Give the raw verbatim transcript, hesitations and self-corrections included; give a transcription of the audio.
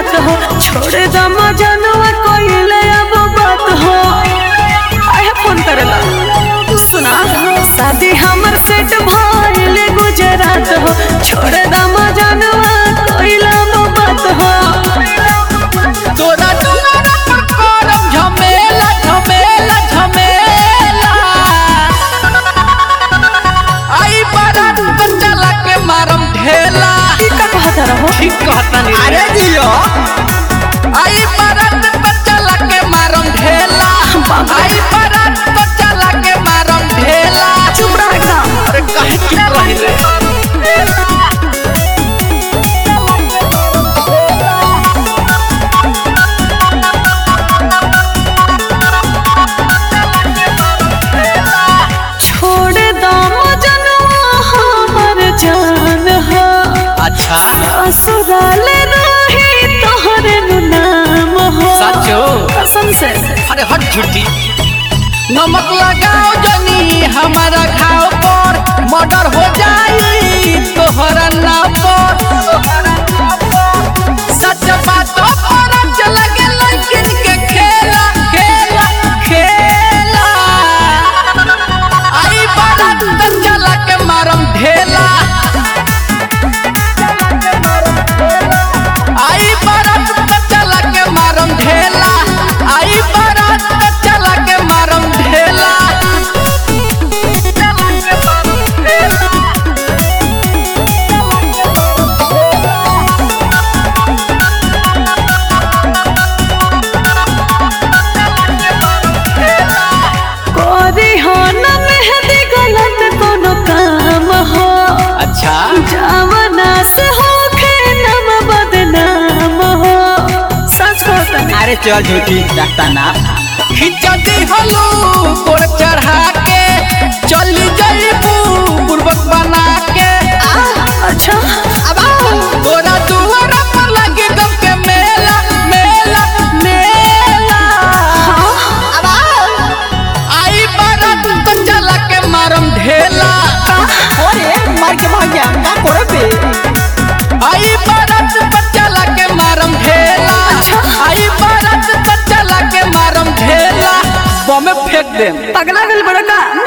रात हो छोड़े दम जनवा कोइले अब बात हो आए फोन करेला सुना शादी हमर सेट भइले गुजरात हो छोड़े दम जनवा कोइले अब बात हो तोरा दुआरा पर करम झमेला झमेला झमेला आई बारात चला के मारम ढेला की का कहत रहो ठीक कहता नहीं अरे दियो आई बारात चला के मारम ढेला आई बारात चला के मारम ढेला चुप रह एकदम अरे काहे चुप रहिले अच्छा ससुराल रही तोहरे नाम हो सचो कसम से अरे हट झूठी नमक लगाओ जनी हमारा घाव पर मर्डर हो जाई तोहरा नाम पर सच बात पर चल के लड़किन के खेला खेला खेला आई बारात चला के मारम ढेला आई बारात चला के मारम ढेला आई बारात चला के मारम ढेला कोरी हो न मेहंदी गलत कोनो काम हो अच्छा जवना से हो के नम बदनाम हो सच कहता अरे चल झूठी रखता ना खिंचती हलू कोर चढ़ा के चली जाइबू पूर्वक बना के अच्छा अब तोरा दुआरा पर लगे गम के मेला मेला मेला अब आई बारात तो चला के मारम ढेला अरे मार के भाग गया का करबे आई बारात तो चला के मारम ढेला आई बारात तो चला के मारम ढेला बम फेंक दे पगला गल बड़ा का